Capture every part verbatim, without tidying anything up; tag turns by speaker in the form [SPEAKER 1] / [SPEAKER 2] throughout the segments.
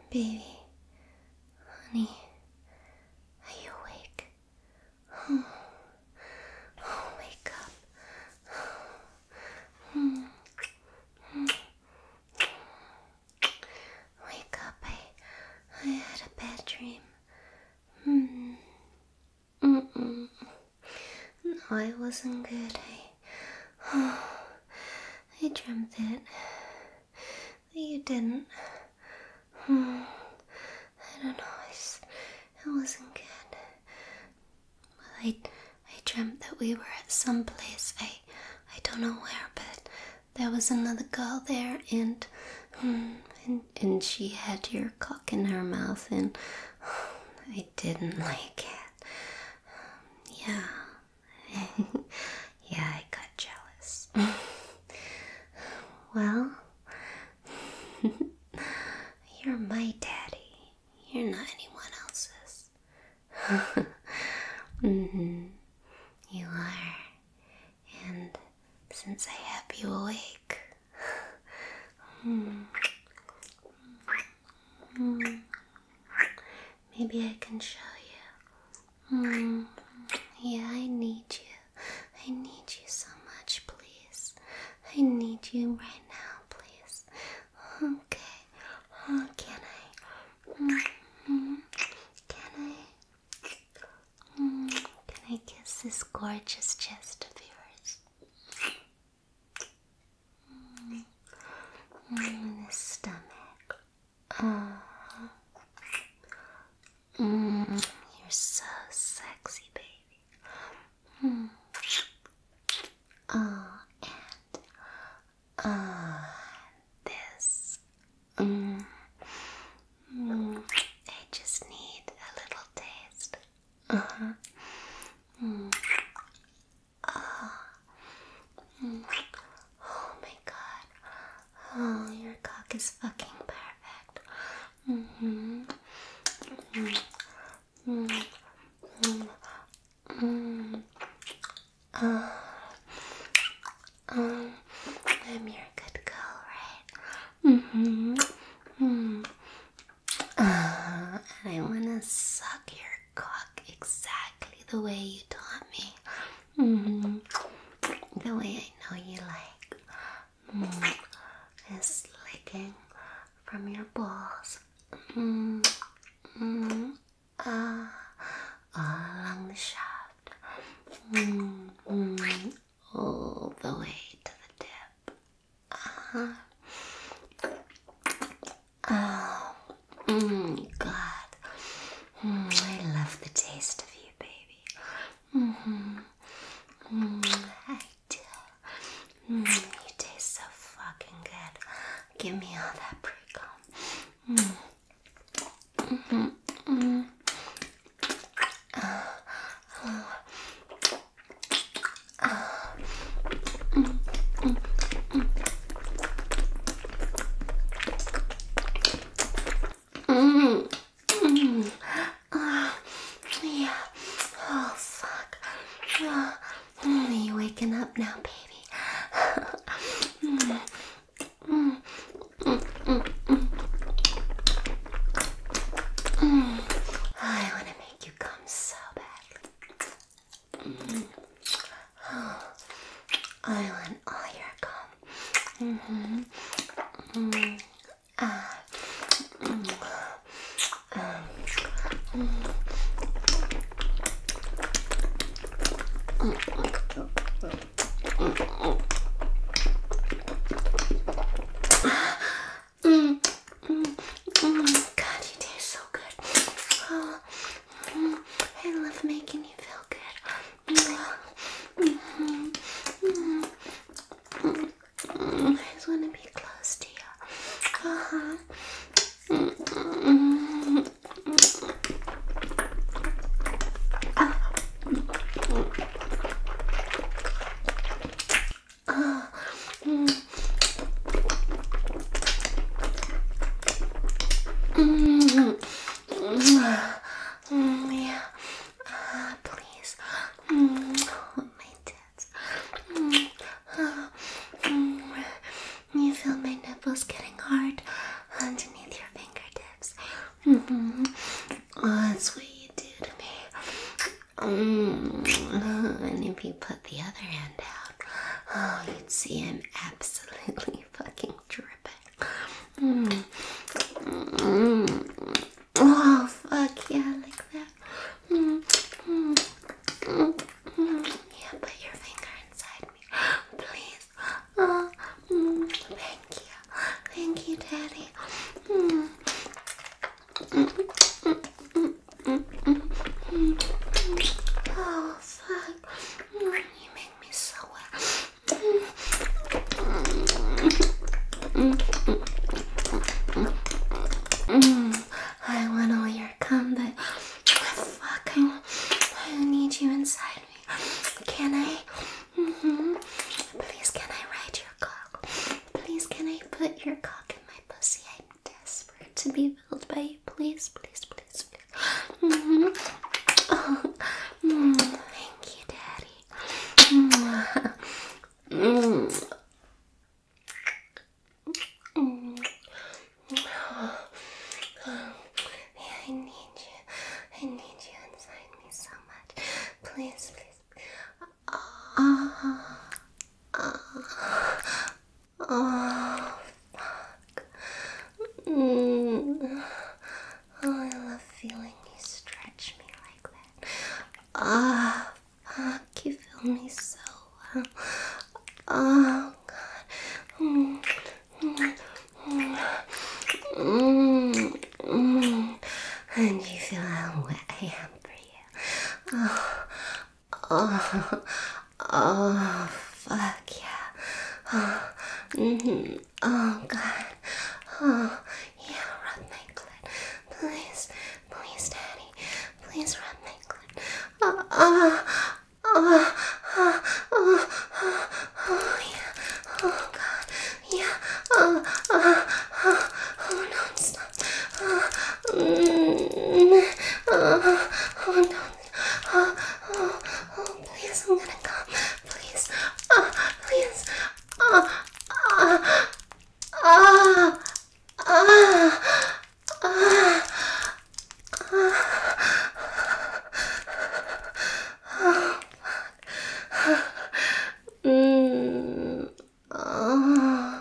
[SPEAKER 1] Baby, honey, are you awake? Oh, oh wake up. Hmm. Wake up, I, I had a bad dream. Hmm. Mm-mm. No, it wasn't good. I, oh, I dreamt it. You didn't. Hmm. I don't know. It's, it wasn't good. Well, I, I dreamt that we were at some place. I, I don't know where, but there was another girl there, and, hmm, and, and she had your cock in her mouth, and I didn't like it. Yeah. Yeah, I got jealous. Well, you're my daddy. You're not anyone else's. Mm-hmm. You are. And since I have you awake, hmm, hmm, maybe I can show you. Hmm. Yeah, I need you. I need you so much, please. I need you right now, please. Okay. Oh, can I? Mm-hmm. Can I? Mm, can I kiss this gorgeous chest of yours? Mm, mm, this stomach. Oh. Mm, you're so sexy, baby. Mm. Oh, and oh, this. Mm. Mm. I just need a little taste. Uh-huh. Mm. Oh. Mm. Oh my god. Oh, your cock is fucking perfect. Mm-hmm. Mm. Mm. Mm. Mm. Uh. Um, I'm your good girl, right? Mm-hmm. Mm. Uh, I wanna suck your cock exactly the way you taught me. Mm-hmm. The way I know you like. Mm. Is licking from your balls. Mm. Mm. Uh, all along the shaft. Mm. Mm. All the way to the tip. Uh-huh. Oh, mm, God. Mm, I love the taste of you, baby. Mm-hmm. Mm, I do. Mm, you taste so fucking good. Give me all that pre-cum. Mm. Mm-hmm. Mm. Uh, uh, uh. Mm, mm, mm. Mm, mm. Uh, yeah. Oh, fuck. Uh, mm, are you waking up now, baby? Mm, mm, mm, Oh, you'd see I'm absolutely fucking dripping. Mm. Mm. Oh, fuck yeah, like that. Mm. Mm. Mm. Mm. Yeah, put your finger inside me, please. Oh, mm. Thank you. Thank you, Daddy. Mm. Mm. Mm. Mm. Mm. Mm. Mm. Oh, fuck. Mm. You make me so wet. Mm. Mm. Mm. Mm. I want all your cum, but fuck, I, I need you inside me. Can I? Mm-hmm. Please, can I ride your cock? Please, can I put your cock in my pussy? I'm desperate to be filled by you. Please, please, please, please. Mm-hmm. Oh. Mm. Thank you, Daddy. Mm. Mm. Mm. I need you. I need you inside me so much. Please, please. Oh, oh, oh, fuck. Mm. Oh, I love feeling you stretch me like that. Ah, oh, fuck, you feel me so well. Oh, God. Mm. Mm. Mm. Mm. Mm. And you feel how wet I am for you. Oh, oh, oh, fuck yeah. Oh, mm-hmm. Oh, God. Oh, yeah, rub my clit. Please, please, Daddy. Please rub my clit. Oh, oh, oh, oh, oh, oh, oh, yeah. Oh, God. Yeah. Oh, oh, oh, oh, no, stop. Oh, mm, oh, oh, no. Oh, oh, oh, please, I'm gonna come. Please. Oh, please. Oh, oh, oh, oh, oh, mm, oh.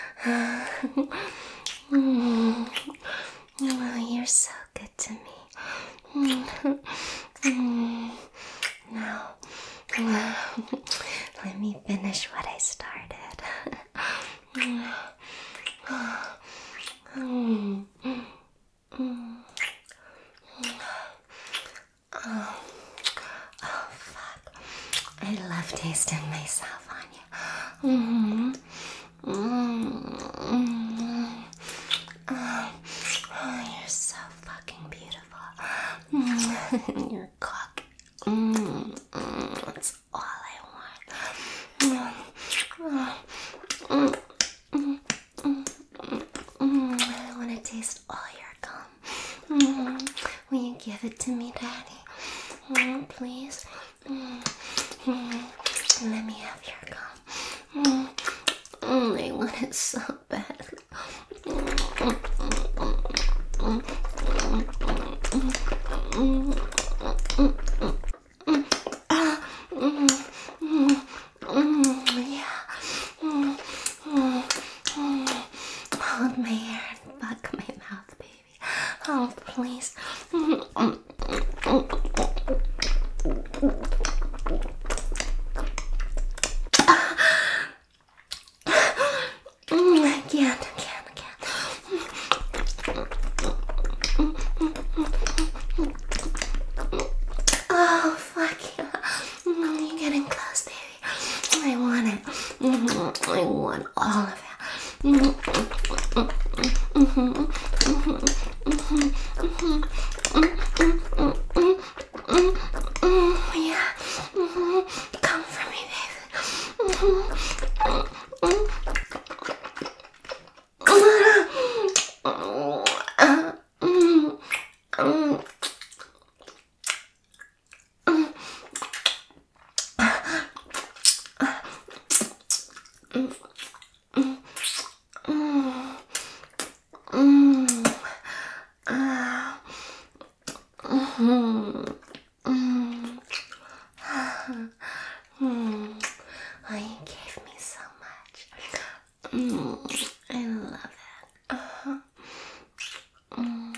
[SPEAKER 1] Mm. Oh, you're so good to me. Mm. Mm. Now, let me finish what I started. Mm. Mm. Mm. Oh. Oh, fuck. I love tasting myself on you. Mm-hmm. Mm-hmm. Oh. Oh, you're so fucking beautiful. Mm. Your cock. Mm. Mm. That's all I want. Mm. Mm. Mm. Mm. Mm. I want to taste all your cum. Mm. Will you give it to me, Daddy? Mm, please. Mm. Mm. Let me have your cum. Mm. Mm. I want it so badly. Mm. Mm. Mm. Mm. Mm. Mm. Mm. Mm. Ah. Mm. Mm. Mm. Yeah. Mm. Mm. Mm. Hold my hair and fuck my mouth, baby. Oh, please. Mm. Mm. Mm. Mm. Again, again, again. Oh, fuck yeah. Mm, you're getting close, baby. I want it. Mm-hmm. I want all of it. Mm-hmm. Mm-hmm. Mm-hmm. Mm-hmm. Mm-hmm. Mm-hmm. Mm-hmm. Yeah. Mm-hmm. Come for me, baby. Mm-hmm. Oh, you gave me Mm, I love it. Uh-huh. Mm.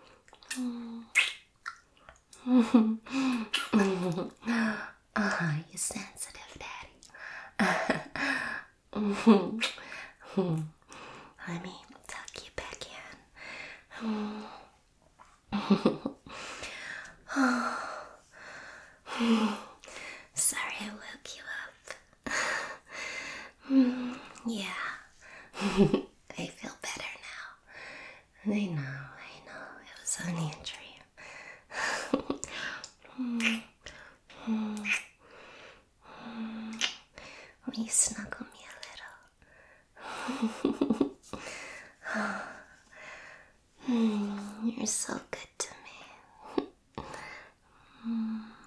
[SPEAKER 1] Mm. Ah, you sensitive daddy. Let me tuck you back in. Sorry I woke you up. Mm, yeah. I feel better now. I know, I know. It was only a dream. Mm, mm, mm. Will you snuggle me a little? Mm, you're so good to me. Mm.